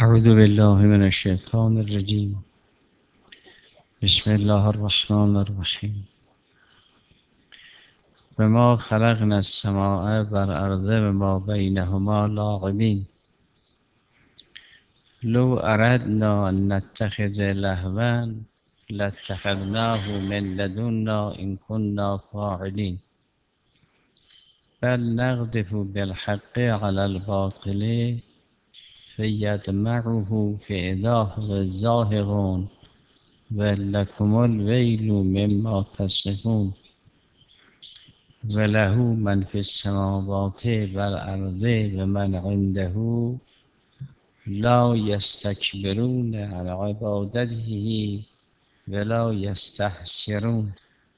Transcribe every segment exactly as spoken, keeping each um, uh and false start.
أعوذ بالله من الشيطان الرجيم. بسم الله الرحمن الرحيم. وما خلقنا السماء والأرض وما بينهما لاعبين لو أردنا أن نتخذ لهوا لاتخذناه من لدنا إن كنا فاعلين بل نقذف بالحق على الباطل فيدمغه فإذا هو زاهق ولكم الويل مما تصفون وله من في السماوات والأرض ومن عنده لا يستكبرون عن عبادته ولا يستحسرون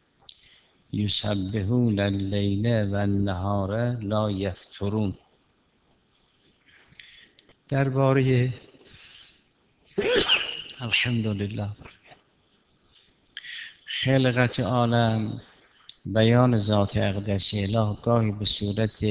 يسبحون الليل والنهار لا يفترون. درباره الحمدلله خلقت عالم، بیان ذات اقدس اله گاهی به صورت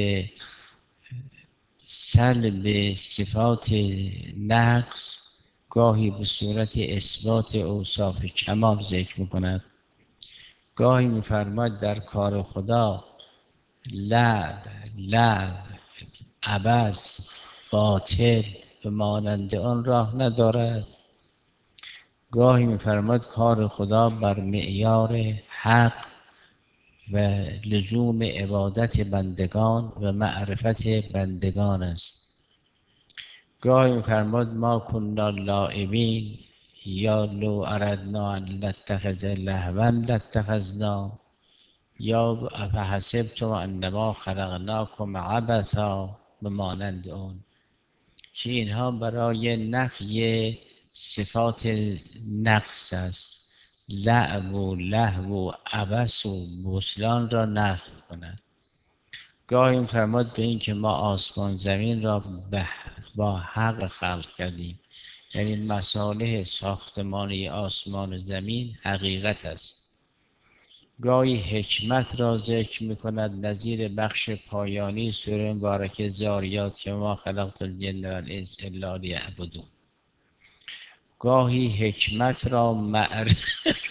سلب صفات نقص، گاهی به صورت اثبات اوصاف کمال ذکر میکند. گاهی میفرماید در کار خدا لعب، لعب، عبث، باطل و مانند آن راه ندارد. گاهی میفرماید کار خدا بر معیار حق و لزوم عبادت بندگان و معرفت بندگان است. گاهی میفرماید ما کنا لاعبین یا لو اردنا ان نتخذ لهوا لاتخذنا یا افحسبتم انما خلقناکم عبثا به مانند اون، که اینها برای نفی صفات نقص است. لعب و لهو و عبث و بطلان را نفی کند. گاهی می‌فرماید به این که ما آسمان زمین را با حق خلق کردیم، یعنی مصالح ساختمانی آسمان و زمین حقیقت است. گاهی حکمت را ذکر می‌کند نظیر بخش پایانی سوره مبارکه ذاریات که ما خلقت الجن و الانس الا لیعبدون. گاهی حکمت را معرفت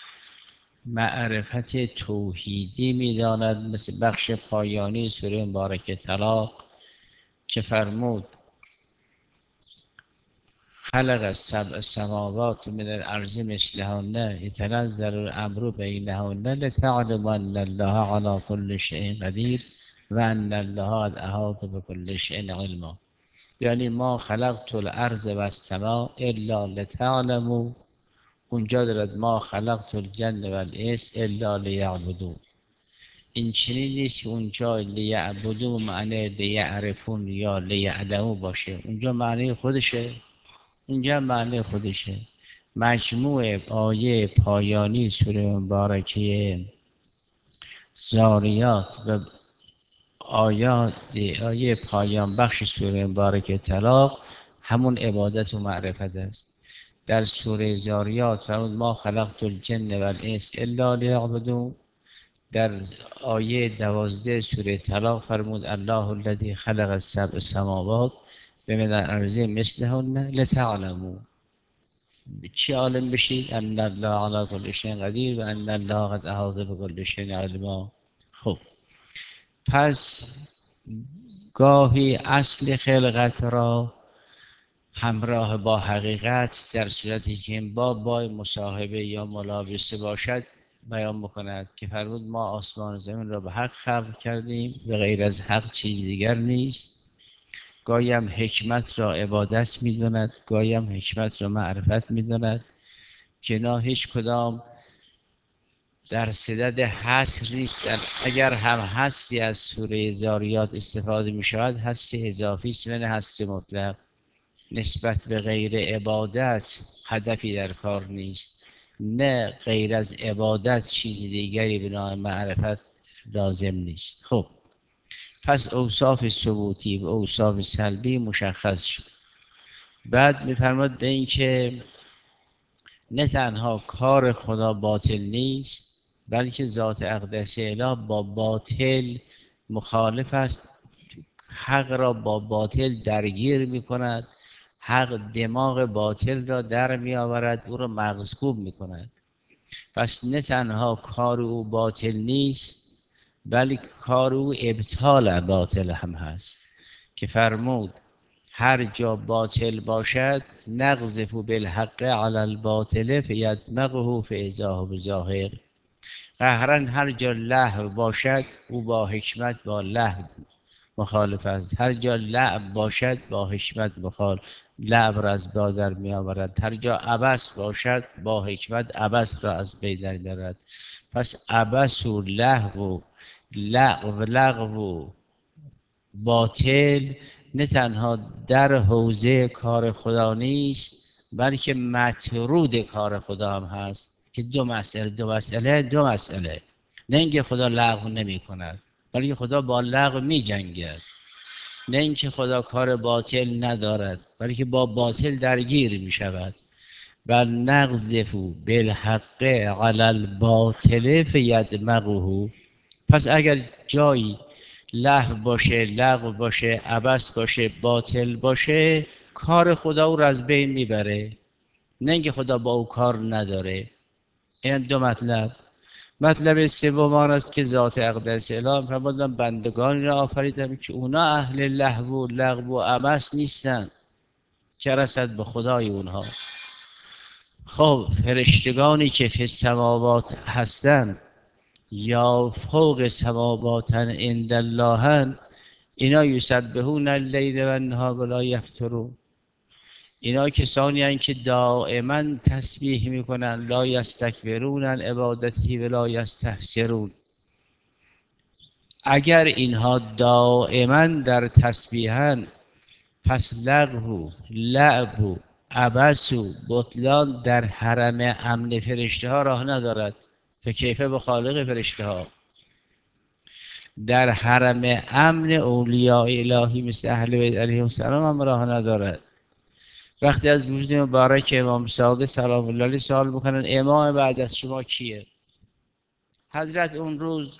معرفت توحیدی می‌داند، مثل بخش پایانی سوره مبارکه طلاق که فرمود خلق السبع السماوات من الارض مثلهن یتنزل الامر بینهن لتعلموا ان الله علی کل شیء قدیر و ان الله قد احاط بكل شیء علما. یعنی ما خلقت الارض و السماء الا لتعلموا، اونجا دارد ما خلقت الجن و الانس الا لیعبدون. این چنین نیست که اونجا لیعبدون معنی لیعرفون یا لیعلمون باشه، اونجا معنی خودشه، اینجا معنی خودشه. مجموع آیه پایانی سوره مبارکه ذاریات و آیات آیه پایان بخش سوره مبارکه طلاق همون عبادت و معرفت است. در سوره ذاریات فرمود ما خلقت الجن و الانس الا لیعبدون. در آیه دوازده سوره طلاق فرمود الله الذی خلق السبع السماوات بمن الارض مثلهن لتعلموا. چی عالم بشید؟ ان الله علی کل شیء قدیر و ان الله قد احاط بكل شیء علما. خب پس گاهی اصل خلقت را همراه با حقیقت در صورتی که این با با مصاحبه یا ملابسه باشد بیان میکند که فرمود ما آسمان و زمین را به حق خلق کردیم و غیر از حق چیز دیگر نیست. گاهی هم حکمت را عبادت میداند، گاهی هم حکمت را معرفت میداند که نه هیچ کدام در صدد حصر نیستند. اگر هم حصری از سوره ذاریات استفاده می شود حصر اضافی است من حصر مطلق. نسبت به غیر عبادت هدفی در کار نیست، نه غیر از عبادت چیز دیگری به نام معرفت لازم نیست. خب پس اوصاف ثبوتی و اوصاف سلبی مشخص شد. بعد میفرماد به این که نه تنها کار خدا باطل نیست بلکه ذات اقدس اله با باطل مخالف است، حق را با باطل درگیر می کند، حق دماغ باطل را در می آورد، او را مغصوب می کند. پس نه تنها کار او باطل نیست، بلکه کار او ابطال باطل هم هست که فرمود هر جا باطل باشد نقذف بالحق علی الباطل فیدمغه فاذا هو زاهق. قهرا هر جا لهو باشد او با حکمت با لهو مخالف است، هر جا لعب باشد با حکمت مخالف لعب را از با در می آورد، هر جا عبث باشد با حکمت عبث را از بین در می آورد. پس عبث و لهو و لغو لغو و باطل نه تنها در حوزه کار خدا نیست، بلکه مطرود کار خدا هم هست که دو مسئله دو مسئله دو مسئله نه اینکه خدا لغو نمی کند، بلکه خدا با لغو می جنگد. نه اینکه خدا کار باطل ندارد، بلکه با باطل درگیر می شود. بل نقذف بالحق علی الباطل فیدمغه. پس اگر جایی لهو باشه، لغو باشه، عبث باشه، باطل باشه، کار خدا او را از بین میبره، نه اینکه خدا با او کار نداره. این دو مطلب. مطلب سوم آن است که ذات اقدس الهی فرمودن بندگانی را آفریدم که اونا اهل لهو و لغو و عبث نیستن که رسد به خدای اونها. خب فرشتگانی که فی السماوات هستند یا فوق سماوات عند الله، اینا یسبحون اللیل و النهار ولا یفترون. اینا کسانی هستند که دائما تسبیح میکنن، لا یستکبرون عن عبادتی ولا یستحسرون. اگر اینها دائما در تسبیحن، پس لغو لعب و عبث و بطلان در حرم امن فرشته ها راه ندارد. فکیفه به خالق فرشته ها. در حرم امن اولیاء الهی مثل اهل بیت علیهم السلام هم راه ندارد. وقتی از وجود مبارک امام صادق سلام الله علیه سوال میکنن امام بعد از شما کیه؟ حضرت اون روز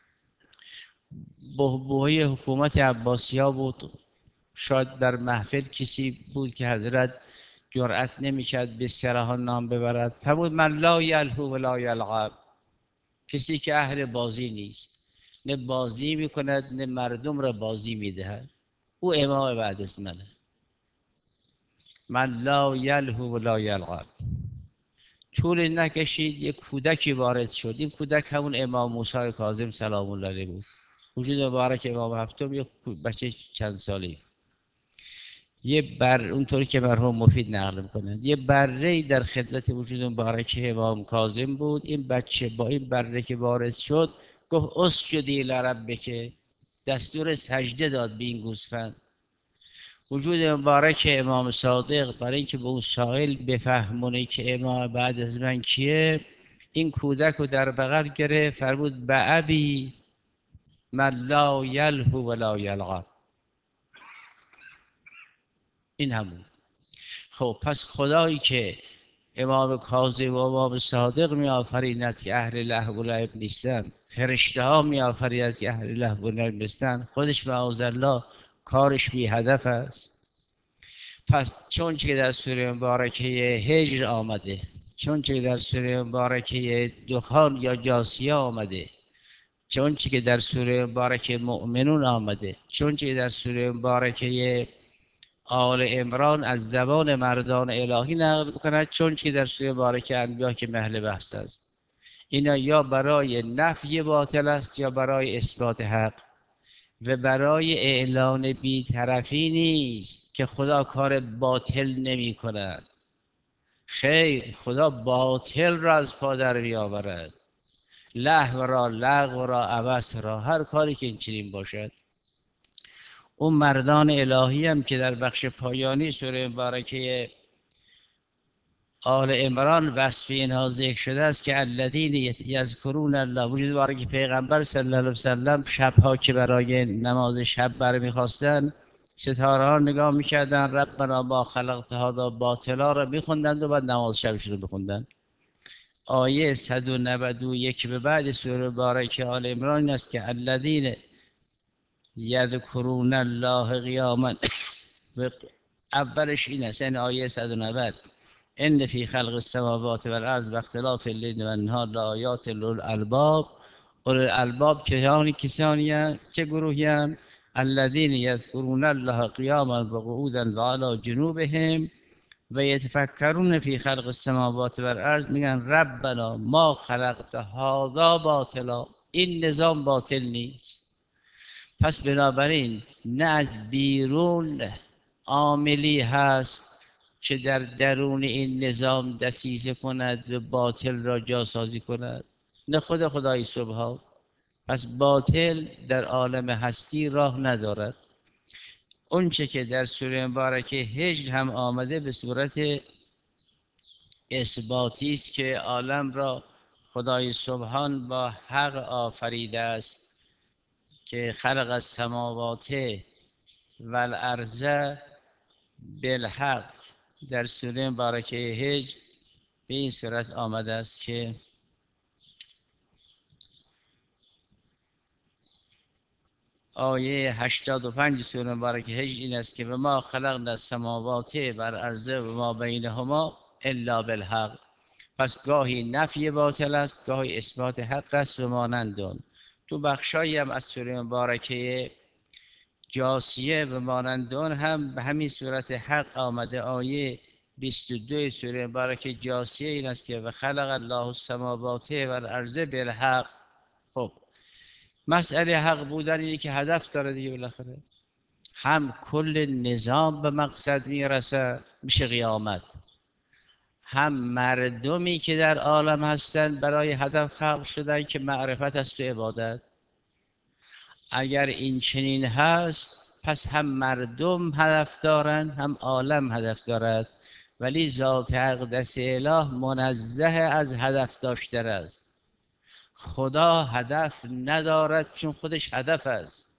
بحبوحه حکومت عباسی‌ها بود. شاید در محفل کسی بود که حضرت جرأت نمیکرد به سرها نام ببرد. فرمود من لا یلهو ولا یلعب. کسی که اهل بازی نیست، نه بازی میکند نه مردم را بازی میدهد، او امام بعد از منه. من لا یلهو ولا یلعب. طول نکشید یک کودکی وارد شد. این کودک همون امام موسی کاظم سلام الله علیه بود. وجود مبارک امام هفتم یک بچه چند سالی، یه بر اونطوری که مرحوم مفید نقل میکنند یه بره در خدمت وجود مبارک امام کاظم بود. این بچه با این بره که وارد شد گفت اسجدی لربک، دستور سجده داد به این گوسفند. وجود مبارک امام صادق برای اینکه به اون سائل بفهمونه که امام بعد از من کیه، این کودک رو در بغل گرفت فرمود به ابی من لا یلهو ولا یلعب. این همون. خب پس خدایی که امام کاظم و امام صادق می آفریند که اهل لهو و لعب نیستن، فرشته ها می آفریند که اهل لهو و لعب نیستن، خودش معاذالله کارش بی هدف است. پس چون که در سوره مبارکه هجر آمده، چون که در سوره مبارکه دخان یا جاسیه آمده، چون که در سوره مبارکه مؤمنون آمده، چون که در سوره مبارکه آل عمران از زبان مردان الهی نقل میکند، چون که در سوره مبارکه انبیا که محل بحث است. اینا یا برای نفی باطل است یا برای اثبات حق و برای اعلان بی‌طرفی نیست که خدا کار باطل نمی کند. خیر، خدا باطل را از پا در می آورد، لهو را، لغو را، عبث را، هر کاری که این چنین باشد. اون مردان الهی هم که در بخش پایانی سوره مبارکه آل عمران وصف اینها ذکر شده است که الذین یذکرون الله. وجود مبارک پیغمبر صلی الله علیه و سلم شبها که برای نماز شب برمیخواستن ستاره ها نگاه میکردن، ربنا ما خلقت هذا باطلا را میخوندند و بعد نماز شبشون رو میخوندن. آیه صد و نود و یک به بعد سوره مبارکه آل عمران این است که الذین یذکرون الله قیاما اولش این است، یعنی آیه صد و نود، ان فی خلق السماوات و الارض و اختلاف اللیل و النهار لآیات للالباب. اولو الالباب کسانی کسانی هستند، چه گروهی هستند؟ الذین یذکرون الله قیاما و قعودا و علی جنوبهم و یتفکرون فی خلق السماوات و الارض، میگن ربنا ما خلقت هذا باطلا، این نظام باطل نیست. پس بنابراین نه از بیرون عاملی هست که در درون این نظام دسیسه کند و باطل را جاسازی کند، نه خود خدای سبحان. پس باطل در عالم هستی راه ندارد. اونچه که در سوره مبارکه هجر هم آمده به صورت اثباتی است که عالم را خدای سبحان با حق آفریده است، که خلق السماوات و الارض بالحق. در سوره مبارکه هجر به این صورت آمده است که آیه هشتاد و پنج سوره مبارکه هجر این است که و ما خلقنا السماوات و الارض و ما بینهما الا بالحق. پس گاهی نفی باطل است، گاهی اثبات حق است و مانند آن. تو بخشایی هم از سوره مبارکه جاسیه و مانند آن هم به همین صورت حق آمده. آیه بیست و دو سوره مبارکه جاسیه این است که و خلق الله السماوات و الارض بالحق. خب مسئله حق بودن اینه که هدف داره دیگه، بالاخره هم کل نظام به مقصد میرسه، میشه قیامت، هم مردمی که در عالم هستند برای هدف خلق شدن که معرفت است و عبادت. اگر این چنین هست پس هم مردم هدف دارند هم عالم هدف دارد، ولی ذات اقدس اله منزه از هدف داشتن است. خدا هدف ندارد چون خودش هدف است.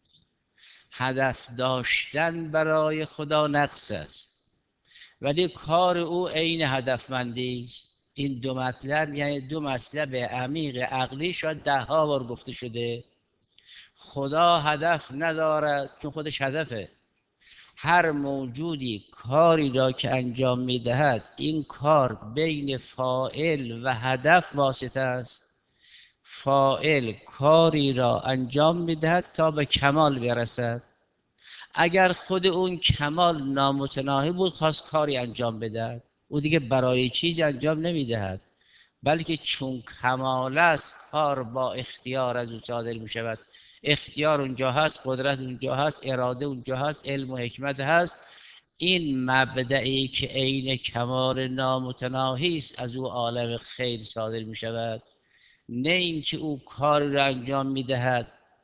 هدف داشتن برای خدا نقص است، ولی کار او عین هدفمندی است. این دو مطلب یعنی دو مطلب عمیق عقلی شاید ده ها بار گفته شده. خدا هدف ندارد چون خودش هدفه. هر موجودی کاری را که انجام میدهد این کار بین فاعل و هدف واسطه است. فاعل کاری را انجام میدهد تا به کمال برسد. اگر خود اون کمال نامتناهی بود خواست کاری انجام بدهد، او دیگه برای چیزی انجام نمیدهد، بلکه چون کمال است کار با اختیار از او صادر می شود. اختیار اونجا هست، قدرت اونجا هست، اراده اونجا هست، علم و حکمت هست. این مبدعی که عین کمال نامتناهی است از او عالم خیر صادر می شود، نه اینکه او کار را انجام می دهد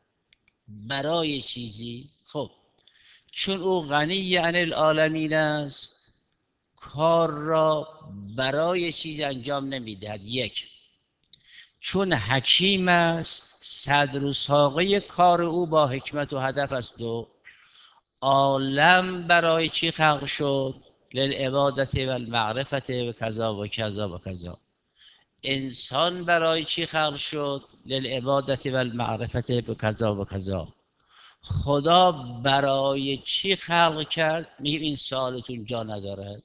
برای چیزی. خب چون او غنی عن العالمین است کار را برای چیز انجام نمی دهد. یک، چون حکیم است صدر و ساقه کار او با حکمت و هدف است. دو، عالم برای چی خلق شد؟ للعبادت و المعرفت و کذا و کذا و کذا. انسان برای چی خلق شد؟ للعبادت و المعرفت و کذا و کذا. خدا برای چی خلق کرد؟ میگه این سوالتون جا ندارد.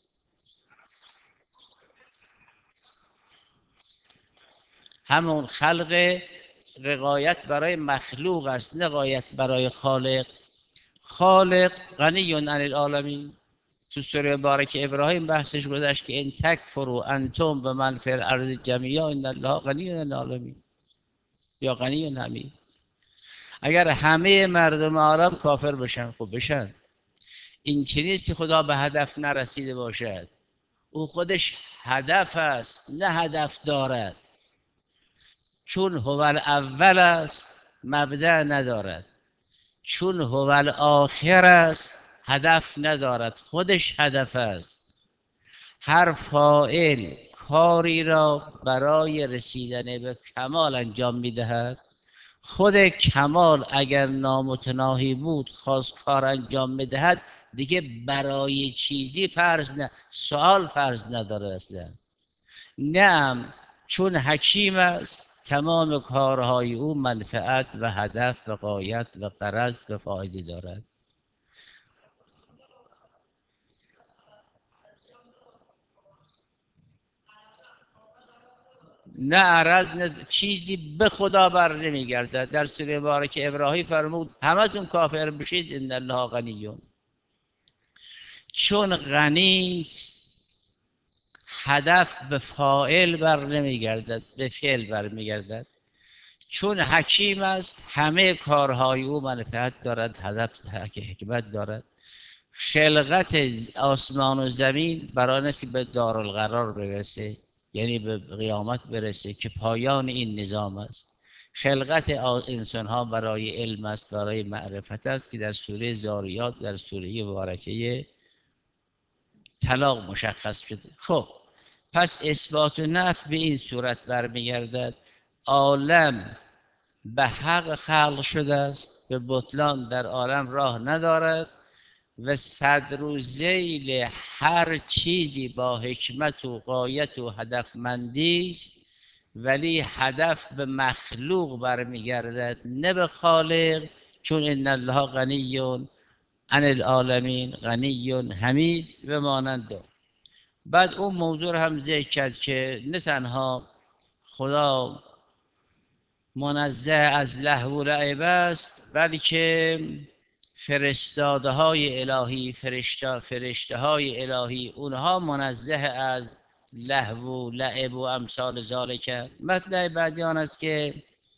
همون خلق غایت برای مخلوق است، نه غایت برای خالق. خالق غنی عن العالمین. تو سوره مبارک ابراهیم بحثش گذشت که ان تکفروا انتم و من فی الارض جمیعا ان الله غنی عن العالمین یا غنی حمید. اگر همه مردم عالم کافر بشن خب بشن، این چیزی نیست که خدا به هدف نرسیده باشد. او خودش هدف است، نه هدف دارد. چون هو الاول است مبدأ ندارد، چون هو الاخر است هدف ندارد، خودش هدف است. هر فاعل کاری را برای رسیدن به کمال انجام میدهد. خود کمال اگر نامتناهی بود خواست کار انجام میدهد دیگه برای چیزی فرض نه، سوال فرض نداره اصلا. نعم چون حکیم است تمام کارهای او منفعت و هدف و غایت و غرض و فایده دارد. نه عرض نه چیزی به خدا بر نمیگردد. در سوره مبارکه ابراهیم فرمود همتون کافر بشید ان الله غنیون. چون غنی هدف به فاعل بر نمیگردد، به فعل بر میگردد. چون حکیم است همه کارهای او منفعت دارد، هدف حکمت دارد. خلقت آسمان و زمین برای آن است که به دارالقرار برسه، یعنی به قیامت برسه که پایان این نظام است. خلقت انسان ها برای علم است، برای معرفت است که در سوره زاریات در سوره مبارکه طلاق مشخص شده. خب پس اثبات و نفی به این صورت برمیگردد. عالم به حق خلق شده است، به بطلان در عالم راه ندارد و صدر و ذیل هر چیزی با حکمت و غایت و هدفمندی است، ولی هدف به مخلوق برمیگردد نه به خالق. چون ان الله غنی عن العالمین، غنی حمید و مانند. بعد اون موضوع هم ذکر کرد که نه تنها خدا منزه از لهو و لعب است، بلکه فرستاده های الهی، فرشته فرشته های الهی، اونها منزه از لهو و لعب و امثال ذالک. مطلب بعدی آن است که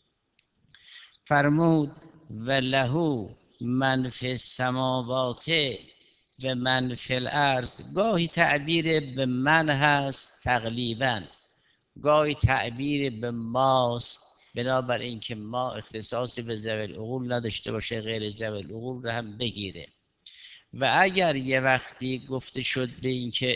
فرمود و لهو من فی السماوات و من فی الارض. گاهی تعبیر به من هست تقلیبا، گاهی تعبیر به ماست، بنابر اینکه ما اختصاصی به ذوی العقول نداشته باشه، غیر ذوی العقول رو هم بگیره. و اگر یه وقتی گفته شد به اینکه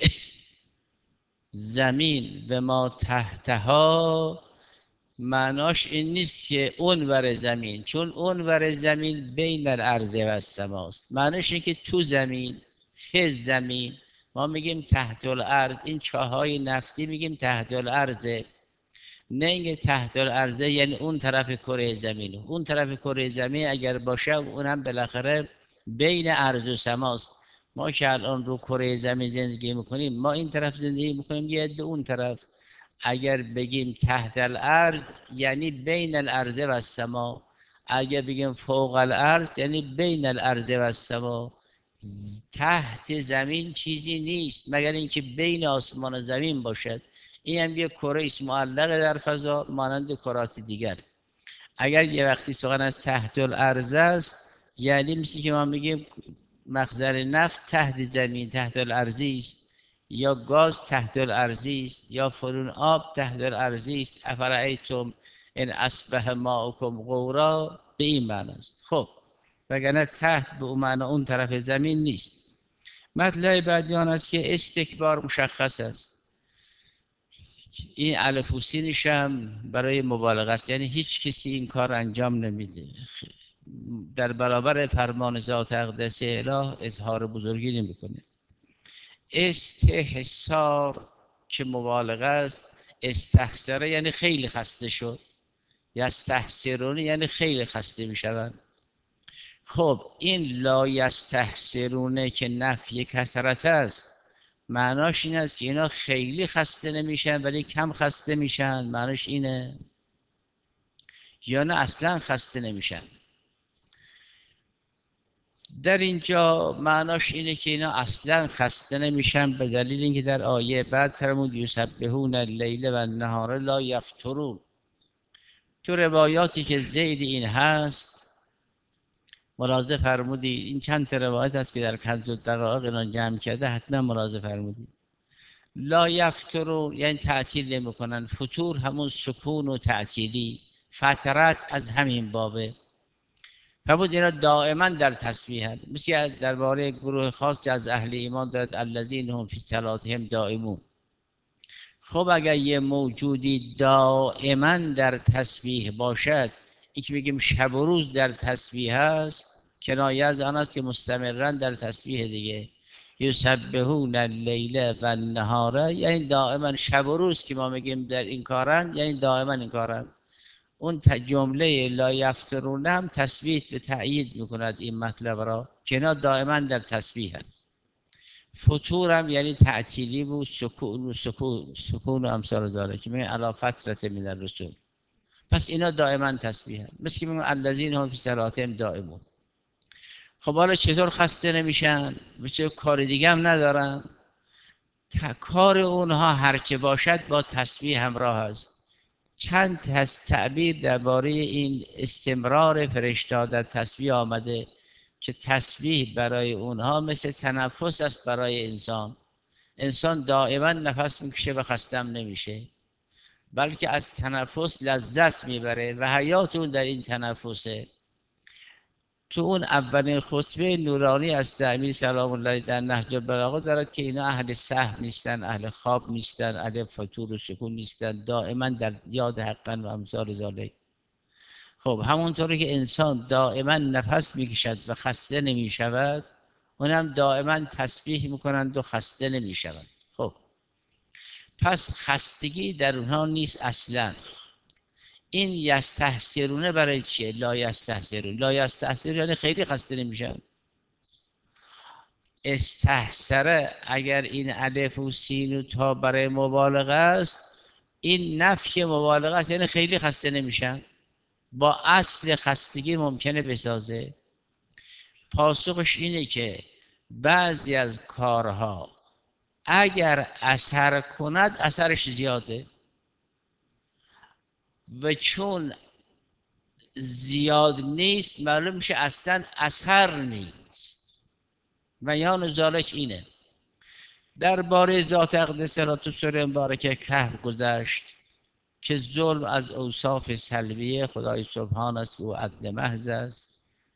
زمین به ما تحتها، معناش این نیست که اونور زمین، چون اونور زمین بین الارض و السماست. معناش این که تو زمین، فی زمین. ما میگیم تحت الارض، این چاهای نفتی میگیم تحت الارض، نه اینکه تحت الارض یعنی اون طرف کره زمین. اون طرف کره زمین اگر باشه اونم بالاخره بین ارض و سماست. ما که الان رو کره زمین زندگی میکنیم، ما این طرف زندگی میکنیم، یه عده اون طرف. اگر بگیم تحت الارض یعنی بین الارض و السما، اگر بگیم فوق الارض یعنی بین الارض و السما. تحت زمین چیزی نیست مگر اینکه بین آسمان و زمین باشد. این هم یه کره است معلق در فضا مانند کرات دیگر. اگر یه وقتی سخن از تحت الارض است یعنی مثل که ما میگیم مخزن نفت تحت زمین، تحت الارضی است، یا گاز تحت الارضی است، یا فرون آب تحت الارضی است. افرأیتم ان اصبح ماؤکم غورا، به این معنی است. خب وگرنه تحت به اون معنی اون طرف زمین نیست. مطلب بعدی آن است که استکبار مشخص است. این الف و سینش هم برای مبالغه است، یعنی هیچ کسی این کار انجام نمیده. در برابر فرمان ذات اقدس اله اظهار بزرگی نمیکنه. استحسار که مبالغه است. استحسره یعنی خیلی خسته شد، یا استحسرون یعنی خیلی خسته میشوند. خب این لا یستحسرونه که نفی کثرت است، معناش این است که اینا خیلی خسته نمیشن ولی کم خسته میشن، معناش اینه؟ یا نه اصلا خسته نمیشن؟ در اینجا معناش اینه که اینا اصلا خسته نمیشن، به دلیل اینکه در آیه بعد فرمود یسبحون اللیل و النهار لا یفترون. تو روایاتی که زید این هست ملاحظه فرمودی، این چند تا روایت هست که در کنز الدقایق اینا جمع کرده، حتما ملاحظه فرمودی. لا یفترون یعنی تعطیل نمیکنن. فتور همون سکون و تعطیلی، فترت از همین بابه. فرمود اینا دائما در تسبیح هست. مثل درباره گروه خاصی از اهل ایمان دارد الذین هم فی صلاتهم دائمون. خب اگر یه موجودی دائما در تسبیح باشد، این که بگیم شب و روز در تسبیح هست، کنایه از آن است که مستمرا در تسبیح دیگه. یسبحون اللیل و النهار یعنی دائما شب و روز که ما میگیم در این کارن، یعنی دائما این کارن. اون جمله لا یفترون هم تثبیت به تأیید میکند این مطلب را که اینا دائما در تسبیح هست. فتور هم یعنی تعطیلی بود، سکون و سکون سکون و امثال داره که میگه علی فترت من الرسول. پس اینا دائما تسبیح هست، مثل که میگن الذین هم فی صلاتهم دائمون. خب حالا چطور خسته نمیشن و چه کار دیگه هم ندارن؟ کار اونها هرچه باشد با تسبیح همراه است. چند تعبیر درباره این استمرار فرشته در تسبیح آمده که تسبیح برای اونها مثل تنفس است برای انسان. انسان دائما نفس میکشه و خستم نمیشه، بلکه از تنفس لذت میبره و حیات اون در این تنفسه. تو اون اولین خطبه نورانی از امیر سلام الله در نهج البلاغه دارد که اینا اهل سهو نیستن، اهل خواب نیستن، اهل فتور و سکون نیستن، دائما در یاد حقا و امثال ذالک. خب همونطوری که انسان دائما نفس میکشد و خسته نمیشود، اونم دائما تسبیح میکنند و خسته نمیشوند. خب پس خستگی در اونها نیست اصلا. این یستحسرونه برای چیه؟ لا یستحسرون. لا یستحسرون یعنی خیلی خسته نمیشن. استحسره اگر این الف و سین و تا برای مبالغه است، این نفی مبالغه است، یعنی خیلی خسته نمیشن. با اصل خستگی ممکنه بسازه. پاسخش اینه که بعضی از کارها اگر اثر کند اثرش زیاده، و چون زیاد نیست معلوم میشه اصلا اثر نیست. بیان ذالک اینه. درباره ذات اقدس را تو سوره مبارکه کهف گذشت که ظلم از اوصاف سلبیه خدای سبحان است، او عدل محض است.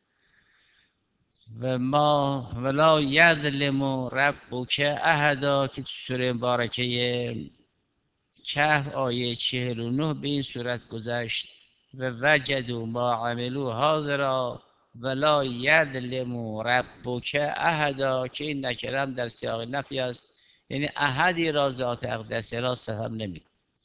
و ما ولا یظلم ربک احدا که تو سوره مبارکه کهف آیه چهل و نه به این صورت گذشت. و وجدوا ما عملوا حاضرا ولا یظلم ربک احدا که این نکرم در سیاق نفی است، یعنی احدی را ذات اقدس را ستم نمی.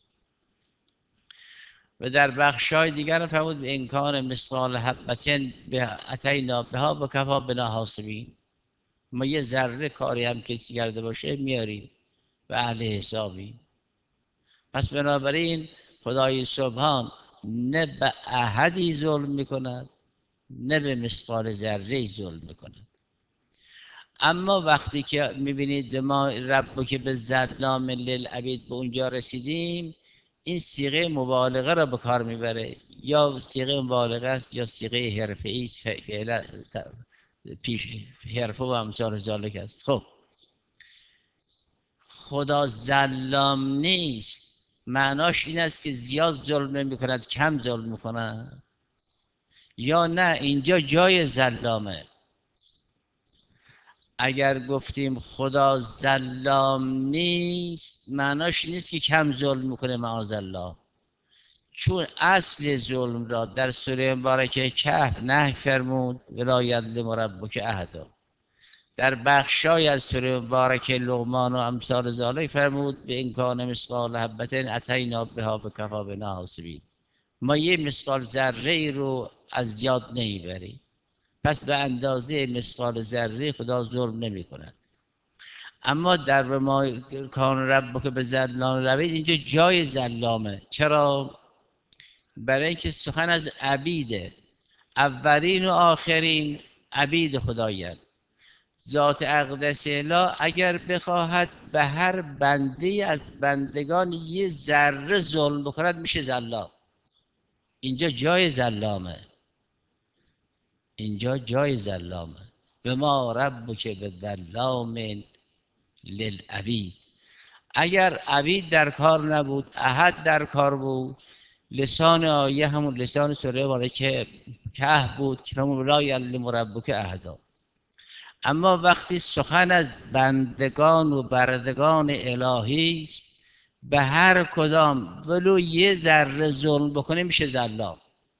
و در بخشای دیگر فرمود به امکان مثقال حبة به اتینا بها و کفا بنا حاسبین. ما یه ذره کاری هم کسی کرده باشه میاریم و اهل حسابی. پس بنابراین خدای سبحان نه به احدی ظلم میکند نه به مثقال ذره ظلم میکند. اما وقتی که میبینید ما رب که به ظلام للعبید به اونجا رسیدیم، این صیغه مبالغه را به کار میبره. یا صیغه مبالغه است یا صیغه حرفه‌ای است، فعلا پیش حرفه و امثال ذالک است. خب خدا ظلام نیست معناش این است که زیاد ظلم نمی کند کم ظلم میکند، یا نه اینجا جای ظلامه. اگر گفتیم خدا ظلام نیست معناش نیست که کم ظلم میکنه معاذالله، چون اصل ظلم را در سوره مبارکه کهف نهی فرمود ولا یظلم ربک احدا. در بخشای از سوره مبارکه لقمان و امثال ذالک فرمود به امکان مثقال حبة اتینا بها و کفا بنا حاسبین. ما یه مثقال ذره ای رو از یاد نمیبریم، پس به اندازه مثقال ذره خدا ظلم نمی کند. اما در ما کان ربک به ظلام روید اینجا جای ظلامه. چرا؟ برای اینکه سخن از عبیده، اولین و آخرین عبید خدایند. ذات اقدس اله اگر بخواهد به هر بنده از بندگان یه ذره ظلم بکند میشه ظلام. اینجا جای ظلامه، اینجا جای ظلامه. به ما ربک به ظلام للعبید. اگر عبید در کار نبود احد در کار بود، لسان آیه همون لسان سوره مبارکه کهف بود که فرمود لا یظلم ربک احدا. اما وقتی سخن از بندگان و بردگان الهی است، به هر کدام ولو یه ذره ظلم بکنه میشه ظلام.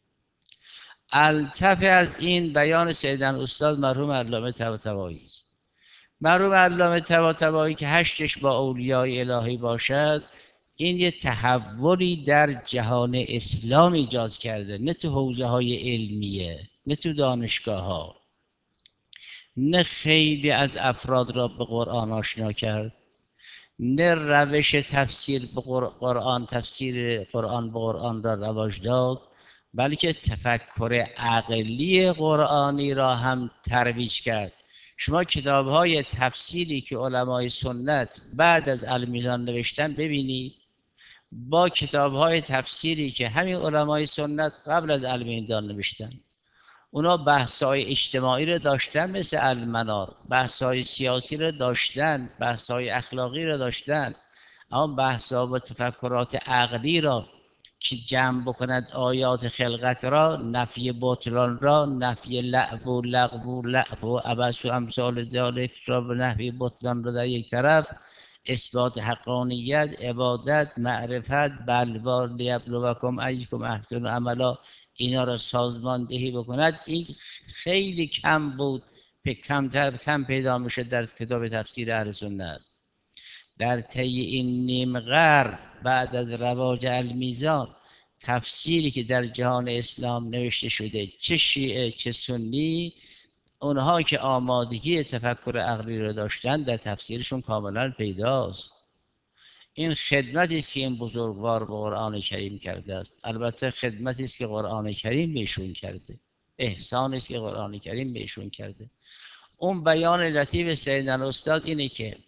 الطف از این بیان سیدنا استاد مرحوم علامه طباطبایی است. مرحوم علامه طباطبایی که هشتش با اولیای الهی باشد، این یه تحولی در جهان اسلام ایجاد کرده، نه تو حوزه های علمیه نه تو دانشگاه ها. نه خیلی از افراد را به قرآن آشنا کرد، نه روش تفسیر به قرآن، تفسیر قرآن به قرآن را رواج داد، بلکه تفکر عقلی قرآنی را هم ترویج کرد. شما کتاب های تفسیری که علمای سنت بعد از المیزان نوشتن ببینید، با کتاب های تفسیری که همین علمای سنت قبل از المیزان نوشتن. اونا بحث‌های اجتماعی رو داشتن مثل المنار، بحث‌های سیاسی رو داشتن، بحث‌های اخلاقی رو داشتن، اما بحث‌ها و تفکرات عقلی را که جمع بکند آیات خلقت را، نفی بطلان را، نفی لعب و لغو و لعب و عبث و امثال ذالک را و نفی بطلان را در یک طرف، اثبات حقانیت، عبادت، معرفت، بلوا لیبلوکم ایکم احسن عملا، اینا را سازماندهی بکند. این خیلی کم بود، کم کم پیدا میشه در کتاب تفسیر اهل سنت. در طی این نیم قرن بعد از رواج المیزان، تفسیری که در جهان اسلام نوشته شده، چه شیعه چه سنی، اونها که آمادگی تفکر عقلی رو داشتن در تفسیرشون کاملا پیداست. این خدمتی است که این بزرگوار به قرآن کریم کرده است. البته خدمتی است که قرآن کریم بهشون کرده، احسانی است که قرآن کریم بهشون کرده. اون بیان لطیف سیدنا استاد اینه که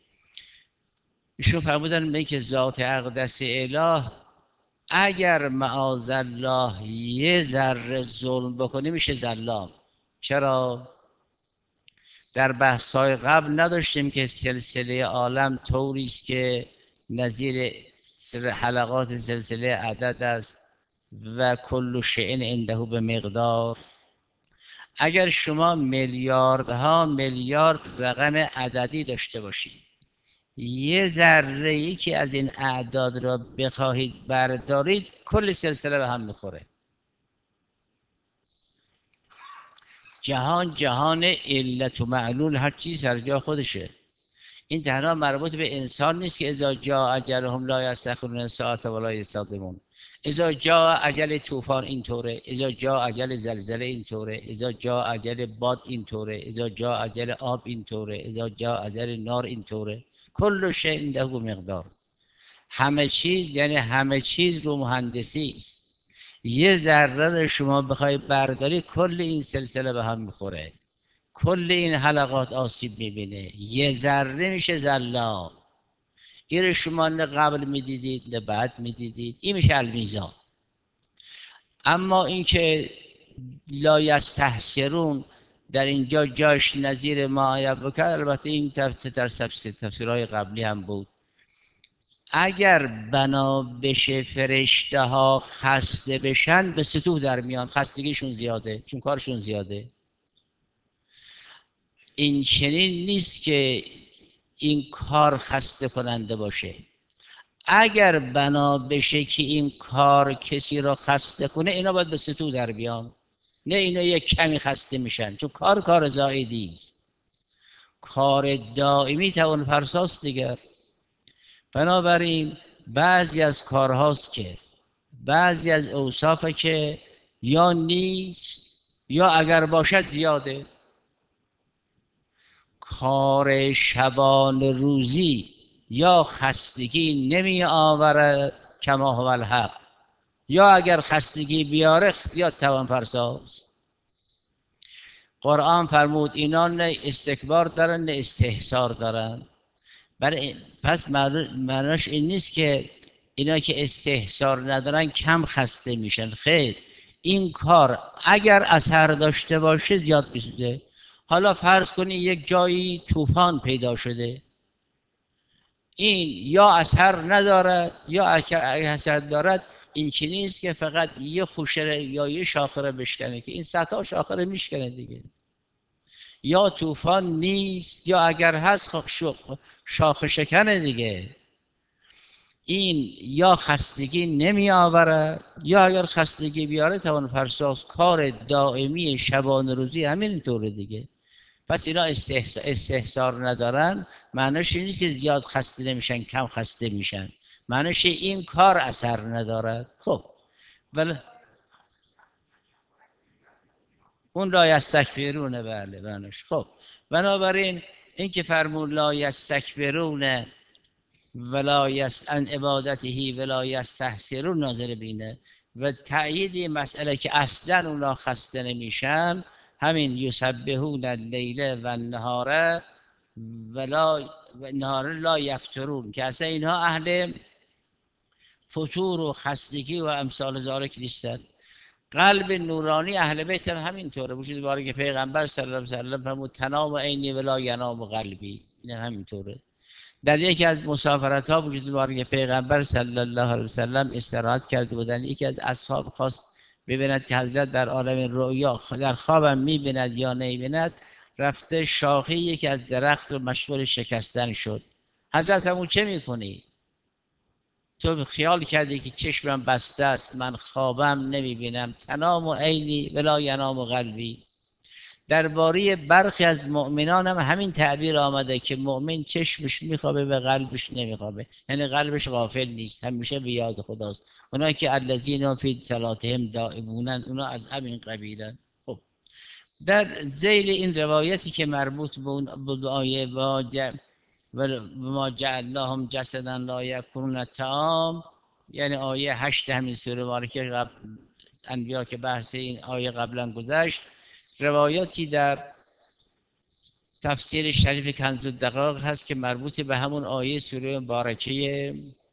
ایشون فرمودن به که ذات اقدس اله اگر معاذالله یه ذره ظلم بکنه میشه ظلام. چرا؟ در بحث‌های قبل نداشتیم که سلسله عالم طوری است که نظیر حلقات سلسله عدد است و کل شیء عنده به مقدار. اگر شما میلیاردها میلیارد رقم عددی داشته باشید، یه ذره ای که از این اعداد را بخواهید بردارید، کل سلسله به هم میخوره. جهان جهان علت و معلول، هر چیز هر جا خودشه. این تنها مربوط به انسان نیست که اذا جاء اجلهم لا یستأخرون ساعة ولا یستقدمون. اذا جاء اجل طوفان اینطوره، اذا جاء اجل زلزله اینطوره، اذا جاء اجل باد اینطوره، اذا جاء اجل آب اینطوره، اذا جاء اجل نار اینطوره. کل شیء عنده مقدار. همه چیز یعنی همه چیز رو مهندسی است. یه ذره رو شما بخوای برداری، کل این سلسله به هم میخوره، کل این حلقات آسیب میبینه. یه ذره میشه ظلام. این رو شما نه قبل میدیدید نه بعد میدیدید. این میشه المیزان. اما اینکه لا یستحسرون در اینجا جاش نظیر ما یبکر، البته این در تفسیرهای قبلی هم بود. اگر بنا بشه فرشته ها خسته بشن، به سطوح در میان، خستگیشون زیاده چون کارشون زیاده. این چنین نیست که این کار خسته کننده باشه. اگر بنا بشه که این کار کسی را خسته کنه، اینا باید به سطوح در بیان، نه اینا یک کمی خسته میشن، چون کار کار زائدی است. کار دائمی توان فرساست دیگر. بنابراین بعضی از کارهاست که بعضی از اوصاف که یا نیست یا اگر باشد زیاده. کار شبان روزی یا خستگی نمی آورد کما هو الحق، یا اگر خستگی بیاره زیاد توان فرساست. قرآن فرمود اینا نه استکبار دارن نه استحسار دارن. برای پس معناش این نیست که اینا که استحسار ندارن کم خسته میشن. خیر، این کار اگر اثر داشته باشه زیاد میسوزه. حالا فرض کنی یک جایی طوفان پیدا شده، این یا اثر ندارد یا اگر اثر دارد، این چی نیست که فقط یه خوشه یا یه شاخره بشکنه، که این صدها شاخره میشکنه دیگه. یا طوفان نیست یا اگر هست شاخه شکنه دیگه. این یا خستگی نمی آورد یا اگر خستگی بیاره توان فرساس. کار دائمی شبان روزی همین طوره دیگه. پس اینا استحسار ندارن، معنیش این نیست که زیاد خسته نمیشن کم خسته میشن، معنیش این کار اثر ندارد. خب ولی اون لا یستکبرونه. بله بنش. خب بنابراین این که فرمون لا یستکبرونه ولا یس عن عبادته ولا یستحسرون ناظر بینه و تأیید این مسئله که اصلا اونا خسته نمیشن، همین یسبحون اللیل و النهار ولا و نهار لا یفترون، که اصلا اینها اهل فتور و خستگی و امثال ذالک نیستن. قلب نورانی اهل بیت هم همینطوره. وجود باره که پیغمبر صلی الله علیه و سلم فرمود تنام عینی ولا ینام قلبی، این هم همینطوره. در یکی از مسافرت ها وجود باره که پیغمبر صلی الله علیه و سلم استراحت کرده بودن، یکی از اصحاب خواست ببیند که حضرت در عالم رؤیا در خوابم میبیند یا نمیبیند، رفته شاخه یکی از درخت رو مشغول شکستن شد. حضرت همون چه میکنی؟ تو خیال کردی که چشمم بسته است، من خوابم نمیبینم، تنام عینی ولا ینام قلبی. درباره برخی از مؤمنان هم همین تعبیر آمده که مؤمن چشمش میخوابه و قلبش نمیخوابه، یعنی قلبش غافل نیست، همیشه به یاد خداست. اونا که الذین فی صلاتهم دائمون، اونا از همین قبیلن. خب در ذیل این روایتی که مربوط به اون آیه و ما جعلناهم جسدا لا یاکلون الطعام، یعنی آیه هشت همین سوره مبارکه قبل انبیا که بحث این آیه قبلا گذشت، روایاتی در تفسیر شریف کنز الدقایق هست که مربوط به همون آیه سوره مبارکه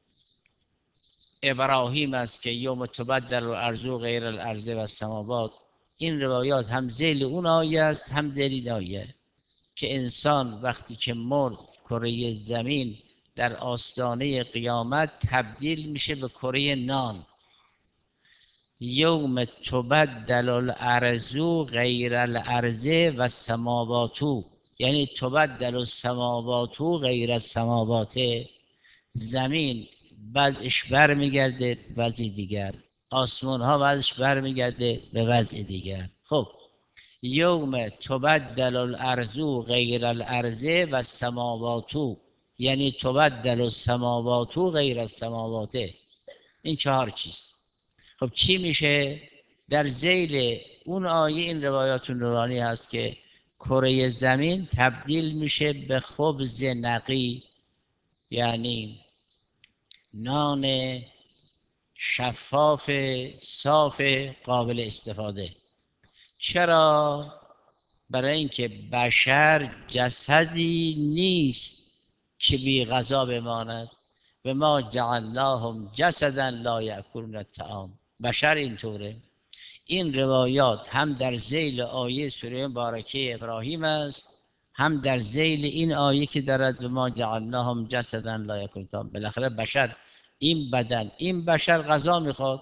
ابراهیم است که یوم تبدل الارض غیر الارض و السماوات. این روایات هم ذیل اون آیه است هم ذیل این آیه که انسان وقتی که مرد کره زمین در آستانه قیامت تبدیل میشه به کره نان. یوم تبدل الارض غیر الارض و السماوات، یعنی تبدل السماوات غیر السماوات، زمین وضعش بر میگرده وضع دیگر، آسمان ها وضعش بر میگرده به وضع دیگر. خب یوم تبدل الارض غیر الارض و السماوات، یعنی تبدل السماوات غیر السماوات. این چهار چیز. خب چی میشه؟ در ذیل اون آیه این روایات نورانی هست که کره زمین تبدیل میشه به خبز نقی، یعنی نان شفاف صاف قابل استفاده. چرا؟ برای اینکه بشر جسدی نیست که بی غذا بماند. و ما جعلناهم جسدا لا یاکلون الطعام. بشر اینطوره. این روایات هم در ذیل آیه سوره مبارکه ابراهیم است، هم در ذیل این آیه که دارد و ما جعلناهم جسدا لا یاکلون الطعام. بالاخره بشر، این بدن، این بشر غذا میخواد.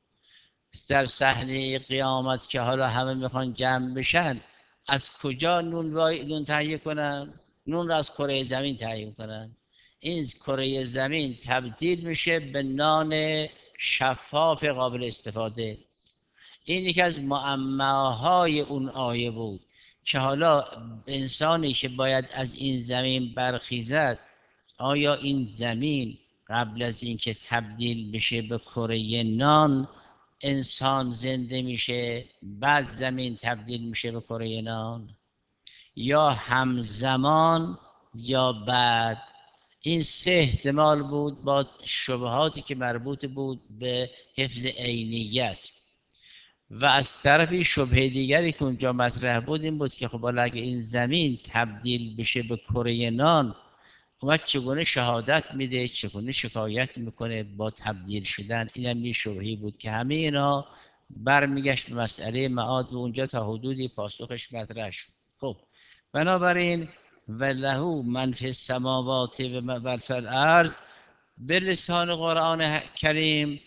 در صحنه قیامت که حالا همه میخوان جمع بشن، از کجا نون وای نون تهیه کنن؟ نون را از کره زمین تهیه کنن. این کره زمین تبدیل میشه به نان شفاف قابل استفاده. این یکی از معماهای اون آیه بود که حالا انسانی که باید از این زمین برخیزد، آیا این زمین قبل از اینکه تبدیل بشه به کره نان انسان زنده میشه بعد زمین تبدیل میشه به کره نان، یا همزمان یا بعد؟ این سه احتمال بود با شبهاتی که مربوط بود به حفظ عینیت. و از طرفی شبهه دیگری که اونجا مطرح بود این بود که خب اگه این زمین تبدیل بشه به کره نان، اومد چگونه شهادت میده، چگونه شکایت میکنه با تبدیل شدن؟ اینم یه شبهه‌ای بود که همه اینا برمیگشت به مسئله معاد و اونجا تا حدودی پاسخش مطرح شد. خب بنابراین وله من فی السماوات و من فی الارض، به لسان قرآن کریم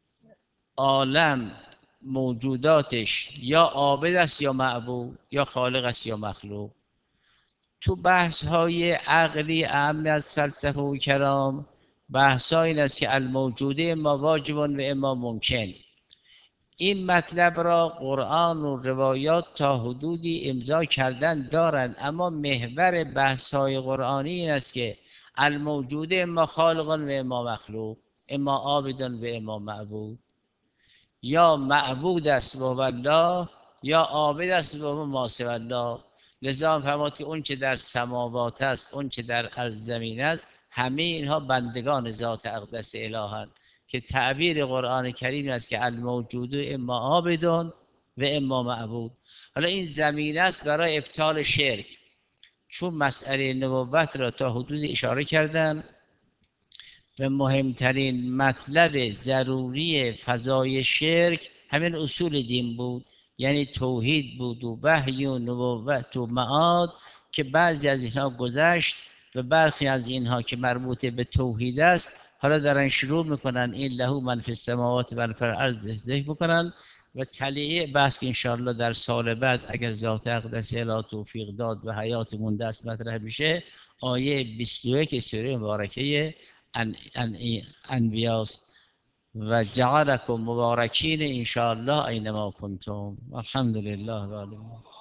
عالم موجوداتش یا عابد است یا معبود، یا خالق است یا مخلوق. تو بحث های عقلی اهم از فلسفه و کلام بحث ها این است که الموجوده اما واجب و اما ممکن. این مطلب را قرآن و روایات تا حدودی امضا کردن دارند، اما محور بحث های قرآنی این است که الموجوده اما خالق و اما مخلوق، اما عابد و اما معبود. یا معبود است و الله یا عابد است و ما سوی الله. لذا فرمود که اون چه در سماوات است، اون چه در هر زمین است، همه اینها بندگان ذات اقدس الهند، که تعبیر قرآن کریم است که الموجود اما عابدون و اما معبود. حالا این زمین است برای ابطال شرک، چون مسئله نبوت را تا حدود اشاره کردن و مهمترین مطلب ضروری فضای شرک همین اصول دین بود، یعنی توحید بود و وحی و نبوت و معاد، که بعضی از اینها گذشت و برخی از اینها که مربوط به توحید است حالا دارن شروع میکنن این لهو من فی السماوات و من فی الارض ذکر بکنن. و تلیه بحث که انشاءالله در سال بعد اگر ذات اقدس الی توفیق داد و حیاتمون دست مطرح بشه، آیه بیست و یک سوره مبارکه ان ان انبیاست. و جعلکم مبارکین ان شاء الله اینما کنتم. الحمد لله رب العالمین.